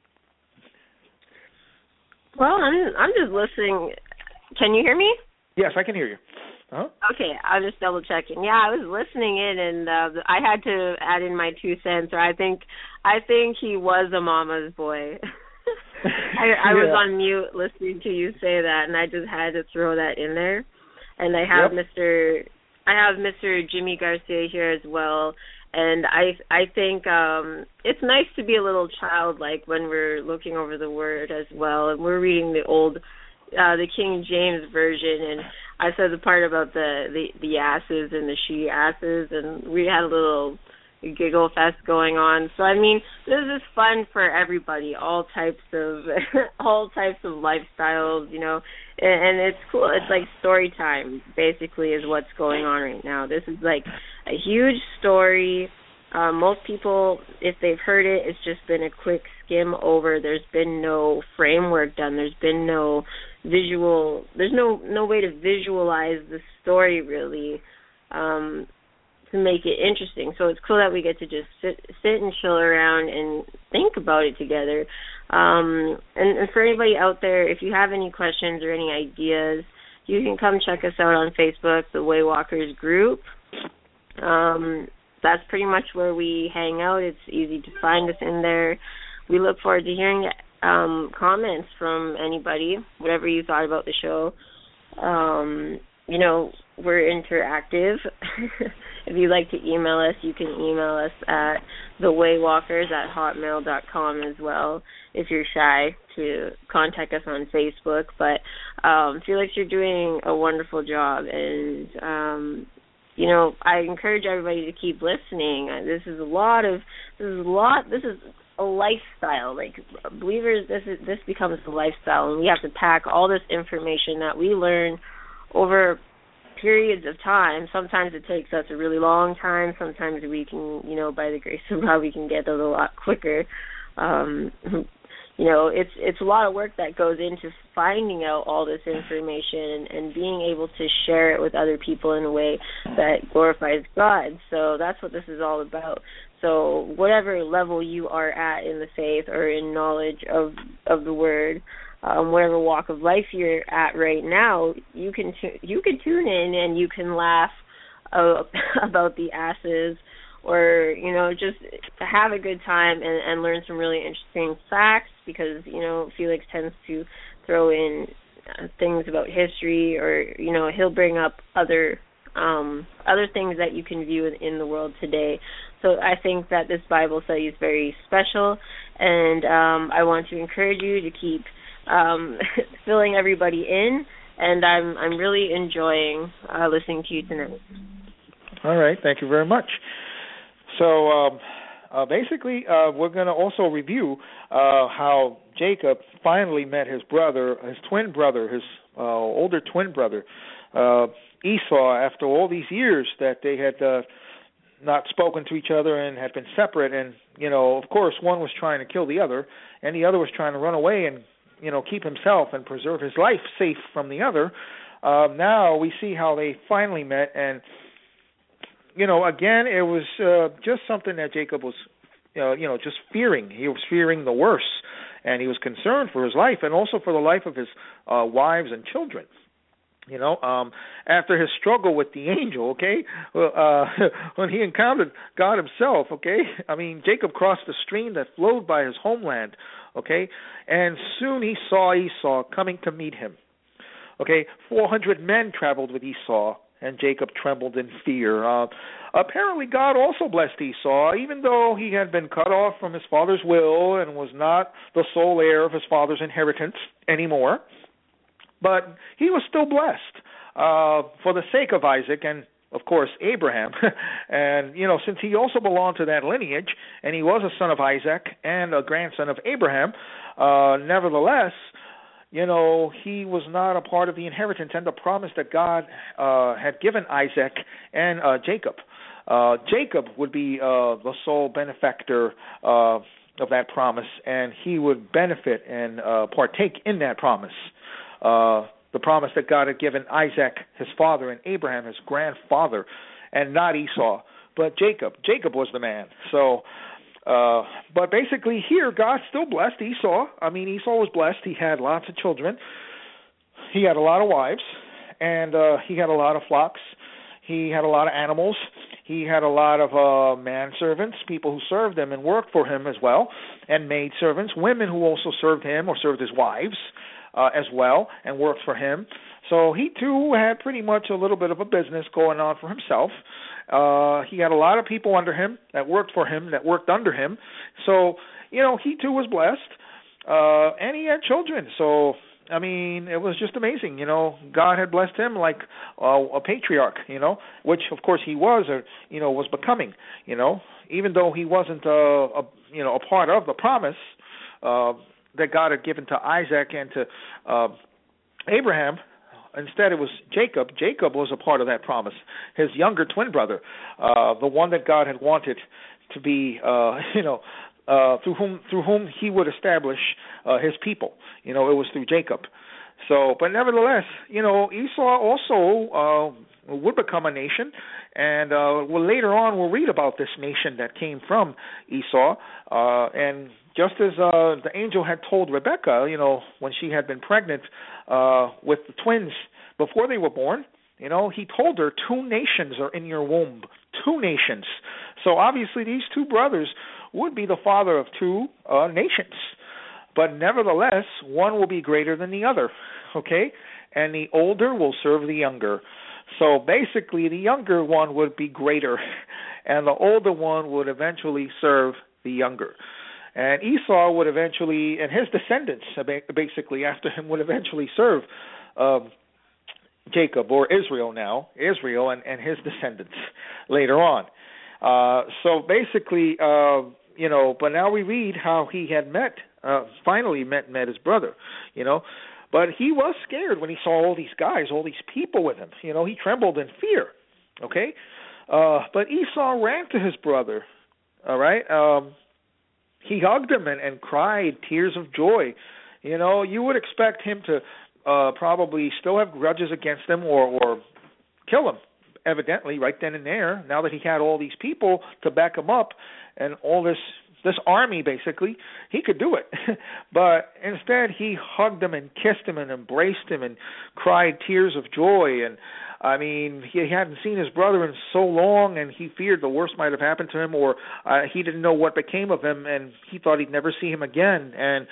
Well, I'm I'm just listening. Can you hear me? Yes, I can hear you. Uh-huh. Okay, I was just double checking. Yeah, I was listening in, and uh, I had to add in my two cents. Or I think I think he was a mama's boy. I, I was yeah. on mute listening to you say that, and I just had to throw that in there. And I have yep. Mister I have Mister Jimmy Garcia here as well. And I I think um, it's nice to be a little childlike when we're looking over the Word as well. And we're reading the old, uh, the King James Version. And I said the part about the, the, the asses and the she asses. And we had a little giggle fest going on. So, I mean, this is fun for everybody, all types of all types of lifestyles, you know. And, and it's cool. It's like story time, basically, is what's going on right now. This is like a huge story. Uh, most people, if they've heard it, it's just been a quick skim over. There's been no framework done. There's been no visual. There's no no way to visualize the story really um, to make it interesting. So it's cool that we get to just sit, sit and chill around and think about it together. Um, and, and for anybody out there, if you have any questions or any ideas, you can come check us out on Facebook, the Waywalkers group. Um, that's pretty much where we hang out. It's easy to find us in there. We look forward to hearing um, comments from anybody, whatever you thought about the show. Um, you know, we're interactive. If you'd like to email us, you can email us at thewaywalkers at hotmail dot com as well, if you're shy to contact us on Facebook. But um, Felix, you're doing a wonderful job, and um, you know, I encourage everybody to keep listening. This is a lot of this is a lot. This is a lifestyle. Like believers, this is this becomes a lifestyle, and we have to pack all this information that we learn over periods of time. Sometimes it takes us a really long time. Sometimes we can, you know, by the grace of God, we can get it a lot quicker. Um, you know, it's it's a lot of work that goes into finding out all this information and, and being able to share it with other people in a way that glorifies God. So that's what this is all about. So whatever level you are at in the faith or in knowledge of of the Word, Um, whatever walk of life you're at right now, you can tu- you can tune in and you can laugh uh, about the asses, or you know, just have a good time and, and learn some really interesting facts, because you know Felix tends to throw in uh, things about history, or you know he'll bring up other um, other things that you can view in, in the world today. So I think that this Bible study is very special, and um, I want to encourage you to keep Um, filling everybody in, and I'm I'm really enjoying uh, listening to you tonight. All right, thank you very much. So um, uh, basically, uh, we're going to also review uh, how Jacob finally met his brother, his twin brother, his uh, older twin brother, uh, Esau, after all these years that they had uh, not spoken to each other and had been separate. And, you know, of course, one was trying to kill the other, and the other was trying to run away and you know, keep himself and preserve his life safe from the other. Uh, now we see how they finally met, and, you know, again, it was uh, just something that Jacob was, uh, you know, just fearing. He was fearing the worst, and he was concerned for his life and also for the life of his uh, wives and children. You know, um, after his struggle with the angel, okay, uh, when he encountered God himself, okay, I mean, Jacob crossed the stream that flowed by his homeland, okay, and soon he saw Esau coming to meet him. Okay, four hundred men traveled with Esau, and Jacob trembled in fear. Uh, apparently, God also blessed Esau, even though he had been cut off from his father's will and was not the sole heir of his father's inheritance anymore. But he was still blessed uh, for the sake of Isaac and, of course, Abraham. And, you know, since he also belonged to that lineage, and he was a son of Isaac and a grandson of Abraham, uh, nevertheless, you know, he was not a part of the inheritance and the promise that God uh, had given Isaac and uh, Jacob. Uh, Jacob would be uh, the sole benefactor uh, of that promise, and he would benefit and uh, partake in that promise. Uh, the promise that God had given Isaac, his father, and Abraham, his grandfather, and not Esau, but Jacob. Jacob was the man. So, uh, but basically here, God still blessed Esau. I mean, Esau was blessed. He had lots of children. He had a lot of wives, and uh, he had a lot of flocks. He had a lot of animals. He had a lot of uh, manservants, people who served him and worked for him as well, and maidservants, women who also served him or served his wives uh, as well and worked for him. So he, too, had pretty much a little bit of a business going on for himself. Uh, he had a lot of people under him that worked for him, that worked under him. So, you know, he, too, was blessed, uh, and he had children. So, I mean, it was just amazing, you know. God had blessed him like uh, a patriarch, you know, which, of course, he was, or, you know, was becoming, you know. Even though he wasn't, uh, a, you know, a part of the promise uh, that God had given to Isaac and to uh, Abraham, instead it was Jacob. Jacob was a part of that promise, his younger twin brother, uh, the one that God had wanted to be, uh, you know, Uh, through whom through whom he would establish uh, his people. You know, it was through Jacob. So, but nevertheless, you know, Esau also uh, would become a nation, and uh, well, later on we'll read about this nation that came from Esau. Uh, and just as uh, the angel had told Rebekah, you know, when she had been pregnant uh, with the twins before they were born, you know, he told her, two nations are in your womb, two nations. So obviously these two brothers would be the father of two uh, nations. But nevertheless, one will be greater than the other, okay? And the older will serve the younger. So basically the younger one would be greater, and the older one would eventually serve the younger. And Esau would eventually, and his descendants basically after him would eventually serve um, Jacob, or Israel now, Israel and, and his descendants later on. Uh, so basically, uh, you know, but now we read how he had met, uh, finally met, met his brother, you know. But he was scared when he saw all these guys, all these people with him. You know, he trembled in fear, okay. Uh, but Esau ran to his brother, all right. Um, he hugged him and, and cried tears of joy. You know, you would expect him to uh, probably still have grudges against him or, or kill him. Evidently, right then and there, now that he had all these people to back him up and all this this army, basically, he could do it. But instead, he hugged him and kissed him and embraced him and cried tears of joy. And, I mean, he hadn't seen his brother in so long, and he feared the worst might have happened to him, or uh, he didn't know what became of him, and he thought he'd never see him again. And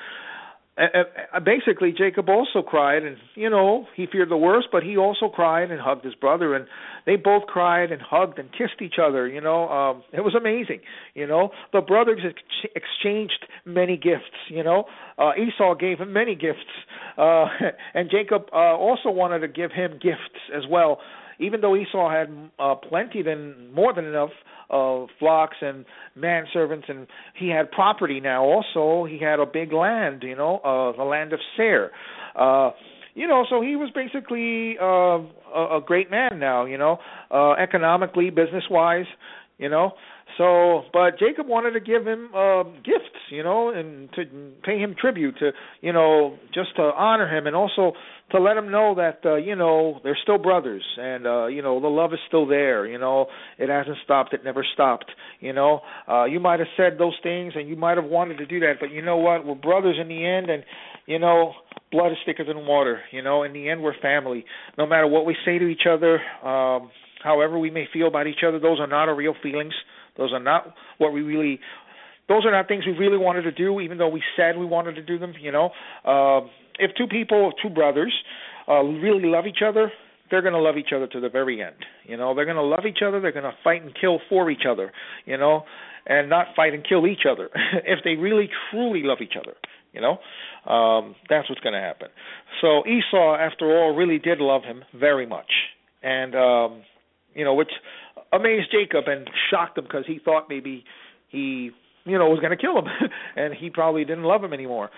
Uh, basically, Jacob also cried, and, you know, he feared the worst, but he also cried and hugged his brother, and they both cried and hugged and kissed each other, you know. Um, it was amazing, you know. The brothers ex- exchanged many gifts, you know. Uh, Esau gave him many gifts, uh, and Jacob uh, also wanted to give him gifts as well. Even though Esau had uh, plenty, than more than enough of uh, flocks and manservants, and he had property now also. He had a big land, you know, uh, the land of Seir. Uh, you know, so he was basically uh, a, a great man now, you know, uh, economically, business-wise, you know. So, but Jacob wanted to give him uh, gifts, you know, and to pay him tribute, to, you know, just to honor him, and also to let him know that, uh, you know, they're still brothers, and, uh, you know, the love is still there, you know. It hasn't stopped. It never stopped, you know. Uh, you might have said those things, and you might have wanted to do that, but you know what? We're brothers in the end, and, you know, blood is thicker than water, you know. In the end, we're family. No matter what we say to each other, um, however we may feel about each other, those are not our real feelings. Those are not what we really, those are not things we really wanted to do, even though we said we wanted to do them, you know. Uh, if two people, two brothers, uh, really love each other, they're going to love each other to the very end. You know, they're going to love each other, they're going to fight and kill for each other, you know, and not fight and kill each other. If they really, truly love each other, you know, um, that's what's going to happen. So Esau, after all, really did love him very much. And, um, you know, which amazed Jacob and shocked him, because he thought maybe he, you know, was going to kill him, and he probably didn't love him anymore.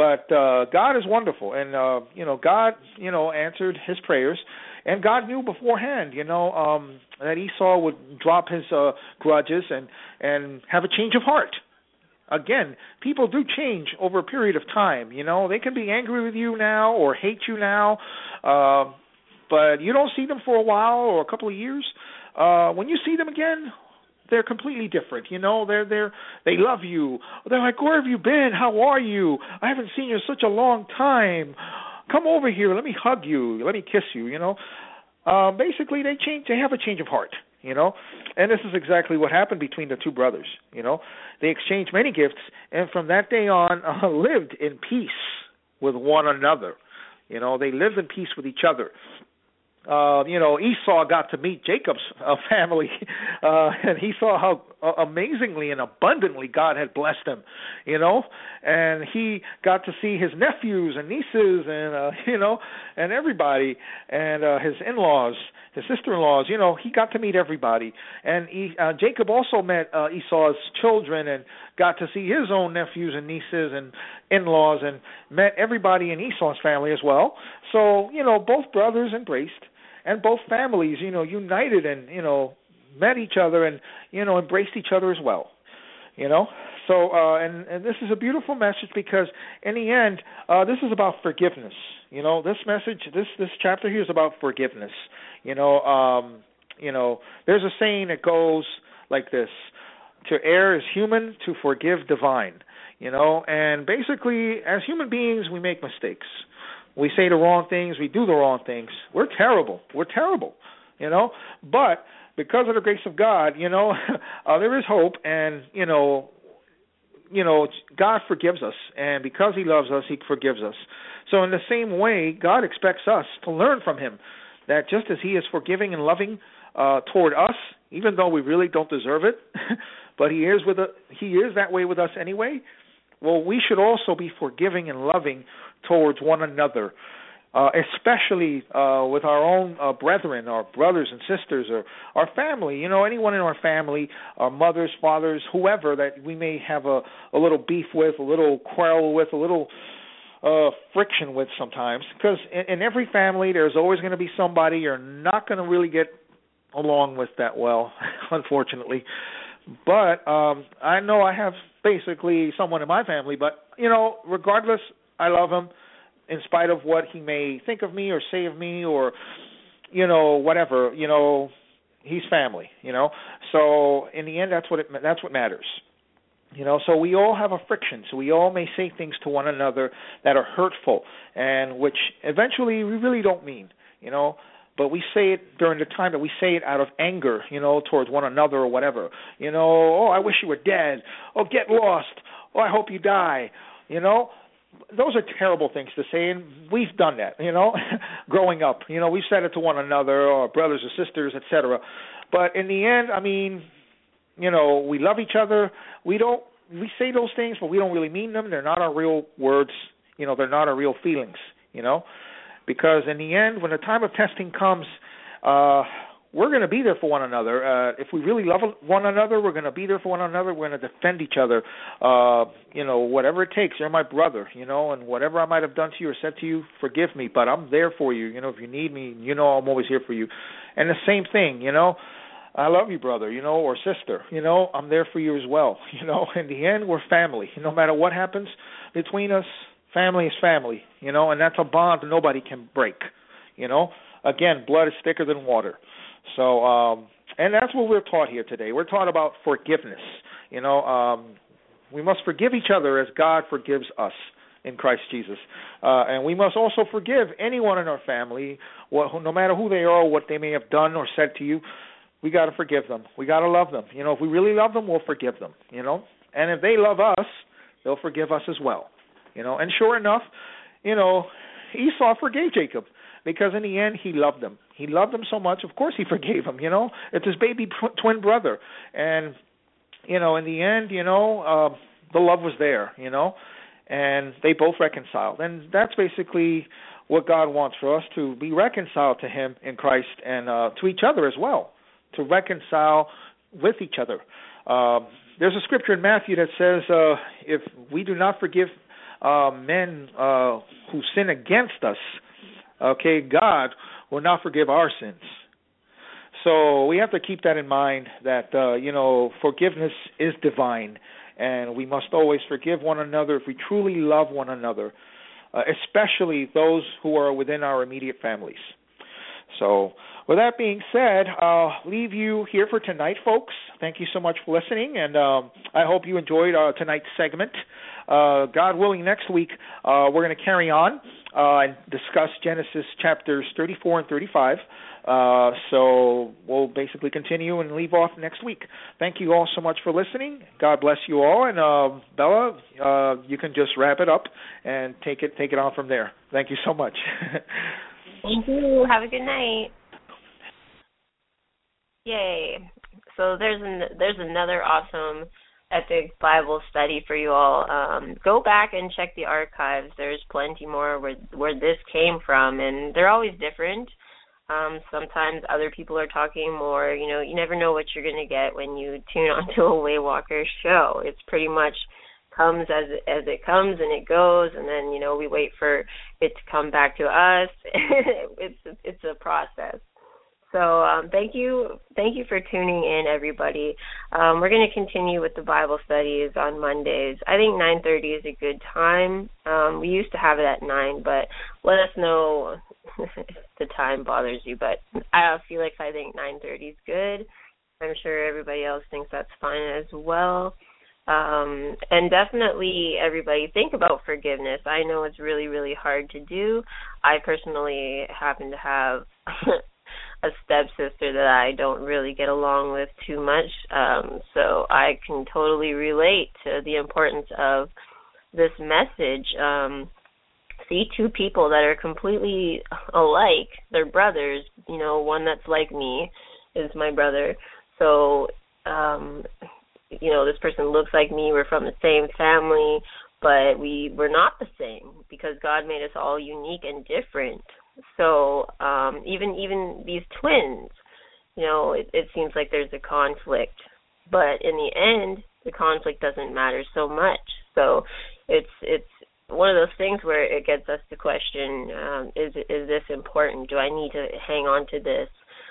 But uh, God is wonderful, and uh, you know, God, you know, answered his prayers, and God knew beforehand, you know, um, that Esau would drop his uh, grudges and and have a change of heart. Again, people do change over a period of time. You know, they can be angry with you now or hate you now, uh, but you don't see them for a while or a couple of years. Uh, when you see them again, they're completely different. You know, they're they're they love you. They're like, where have you been? How are you? I haven't seen you in such a long time. Come over here. Let me hug you. Let me kiss you. You know, uh, basically they change. They have a change of heart. You know, and this is exactly what happened between the two brothers. You know, they exchanged many gifts, and from that day on, uh, lived in peace with one another. You know, they lived in peace with each other. Uh, you know, Esau got to meet Jacob's uh, family, uh, and he saw how uh, amazingly and abundantly God had blessed him, you know, and he got to see his nephews and nieces and, uh, you know, and everybody, and uh, his in-laws, his sister-in-laws, you know, he got to meet everybody. And he, uh, Jacob also met uh, Esau's children and got to see his own nephews and nieces and in-laws and met everybody in Esau's family as well. So, you know, both brothers embraced. And both families, you know, united and, you know, met each other and, you know, embraced each other as well, you know. So, uh, and, and this is a beautiful message because in the end, uh, this is about forgiveness. You know, this message, this, this chapter here is about forgiveness. You know, um, you know, there's a saying that goes like this: to err is human, to forgive divine. You know, and basically, as human beings, we make mistakes. We say the wrong things. We do the wrong things. We're terrible. We're terrible, you know. But because of the grace of God, you know, uh, there is hope, and you know, you know, God forgives us, and because He loves us, He forgives us. So in the same way, God expects us to learn from Him that just as He is forgiving and loving uh, toward us, even though we really don't deserve it, but He is with a, He is that way with us anyway. Well, we should also be forgiving and loving towards one another, uh, especially uh, with our own uh, brethren, our brothers and sisters, or our family. You know, anyone in our family, our mothers, fathers, whoever that we may have a, a little beef with, a little quarrel with, a little uh, friction with sometimes. Because in, in every family, there's always going to be somebody you're not going to really get along with that well, unfortunately. But um, I know I have basically someone in my family, but, you know, regardless, I love him in spite of what he may think of me or say of me or, you know, whatever. You know, he's family, you know. So in the end, that's what it, that's what matters. You know, so we all have a friction. So we all may say things to one another that are hurtful and which eventually we really don't mean, you know. But we say it during the time that we say it out of anger, you know, towards one another or whatever. You know, oh, I wish you were dead. Oh, get lost. Oh, I hope you die. You know, those are terrible things to say, and we've done that, you know, growing up. You know, we've said it to one another, or brothers or sisters, et cetera. But in the end, I mean, you know, we love each other. We don't, we say those things, but we don't really mean them. They're not our real words. You know, they're not our real feelings, you know. Because in the end, when the time of testing comes, uh, we're going to be there for one another. Uh, if we really love one another, we're going to be there for one another. We're going to defend each other. Uh, you know, whatever it takes. You're my brother, you know, and whatever I might have done to you or said to you, forgive me. But I'm there for you. You know, if you need me, you know I'm always here for you. And the same thing, you know. I love you, brother, you know, or sister. You know, I'm there for you as well. You know, in the end, we're family. No matter what happens between us, family is family, you know, and that's a bond nobody can break, you know. Again, blood is thicker than water. So, um, and that's what we're taught here today. We're taught about forgiveness, you know. Um, we must forgive each other as God forgives us in Christ Jesus. Uh, and we must also forgive anyone in our family, what, no matter who they are or what they may have done or said to you. We got to forgive them. We got to love them. You know, if we really love them, we'll forgive them, you know. And if they love us, they'll forgive us as well. You know, and sure enough, you know, Esau forgave Jacob because in the end he loved him. He loved him so much, of course he forgave him, you know. It's his baby tw- twin brother. And, you know, in the end, you know, uh, the love was there, you know, and they both reconciled. And that's basically what God wants for us, to be reconciled to him in Christ and uh, to each other as well, to reconcile with each other. Um, there's a scripture in Matthew that says uh, if we do not forgive uh, men uh, who sin against us, okay, God will not forgive our sins. So we have to keep that in mind, that, uh, you know, forgiveness is divine, and we must always forgive one another if we truly love one another, uh, especially those who are within our immediate families. So with that being said, I'll leave you here for tonight, folks. Thank you so much for listening, and um, I hope you enjoyed uh, tonight's segment. Uh, God willing, next week uh, we're going to carry on uh, and discuss Genesis chapters thirty-four and thirty-five. Uh, so we'll basically continue and leave off next week. Thank you all so much for listening. God bless you all. And uh, Bella, uh, you can just wrap it up and take it take it on from there. Thank you so much. Thank you. Have a good night. Yay. So there's an, there's another awesome epic Bible study for you all. Um, go back and check the archives. There's plenty more where where this came from, and they're always different. Um, sometimes other people are talking more. You know, you never know what you're going to get when you tune onto a Waywalker show. It's pretty much comes as it, as it comes and it goes, and then, you know, we wait for it to come back to us. it's it's a process. So um, thank you, thank you for tuning in, everybody. Um, we're going to continue with the Bible studies on Mondays. I think nine thirty is a good time. Um, we used to have it at nine, but let us know if the time bothers you. But I feel like I think nine thirty is good. I'm sure everybody else thinks that's fine as well. Um, and definitely, everybody, think about forgiveness. I know it's really, really hard to do. I personally happen to have a stepsister that I don't really get along with too much, um, so I can totally relate to the importance of this message. Um, see two people that are completely alike, they're brothers, you know, one that's like me is my brother, so, um, you know, this person looks like me, we're from the same family, but we, we're not the same because God made us all unique and different. So um, even even these twins, you know, it, it seems like there's a conflict, but in the end, the conflict doesn't matter so much. So it's it's one of those things where it gets us to question: um, is is this important? Do I need to hang on to this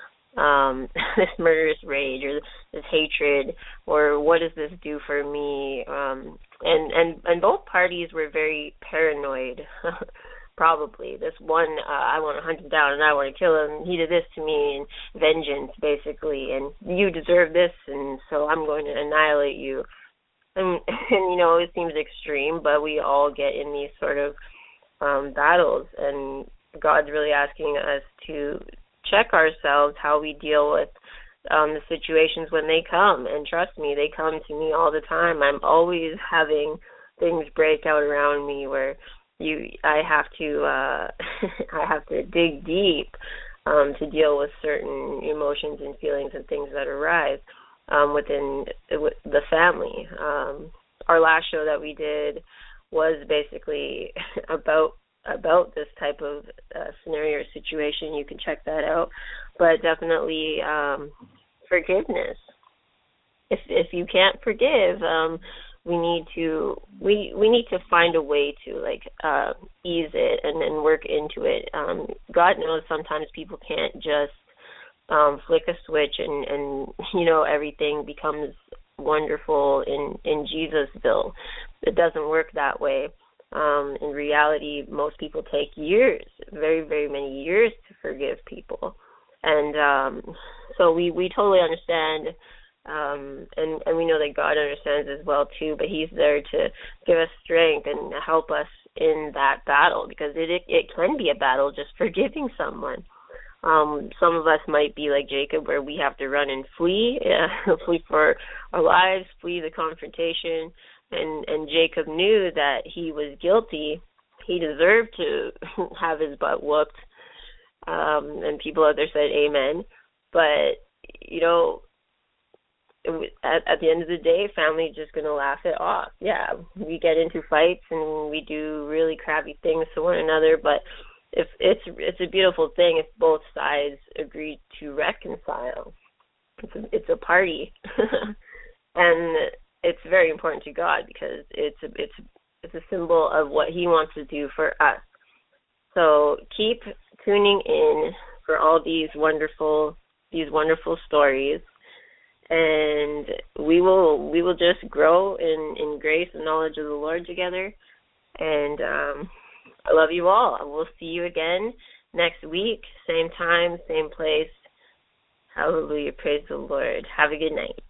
um, this murderous rage or this hatred, or what does this do for me? Um, and and and both parties were very paranoid. Probably. This one, uh, I want to hunt him down and I want to kill him. He did this to me, and vengeance, basically. And you deserve this, and so I'm going to annihilate you. And, and you know, it seems extreme, but we all get in these sort of um, battles. And God's really asking us to check ourselves, how we deal with um, the situations when they come. And trust me, they come to me all the time. I'm always having things break out around me where You, I have to, uh, I have to dig deep um, to deal with certain emotions and feelings and things that arise um, within the family. Um, our last show that we did was basically about about this type of uh, scenario or situation. You can check that out, but definitely um, forgiveness. If if you can't forgive. Um, We need to we we need to find a way to like uh, ease it and then work into it. Um, God knows sometimes people can't just um, flick a switch and, and you know everything becomes wonderful in in Jesusville. It doesn't work that way. Um, in reality, most people take years, very very many years to forgive people, and um, so we we totally understand. Um, and, and we know that God understands as well, too, but he's there to give us strength and help us in that battle, because it it, it can be a battle just forgiving someone. Um, some of us might be like Jacob, where we have to run and flee, uh, flee for our lives, flee the confrontation, and, and Jacob knew that he was guilty. He deserved to have his butt whooped, um, and people out there said amen, but, you know, At, at the end of the day, family's just going to laugh it off. Yeah, we get into fights and we do really crappy things to one another, but if it's it's a beautiful thing if both sides agree to reconcile. It's a, it's a party, and it's very important to God because it's a, it's It's a symbol of what he wants to do for us. So keep tuning in for all these wonderful these wonderful stories, and we will we will just grow in, in grace and knowledge of the Lord together. And um, I love you all. We'll see you again next week, same time, same place. Hallelujah. Praise the Lord. Have a good night.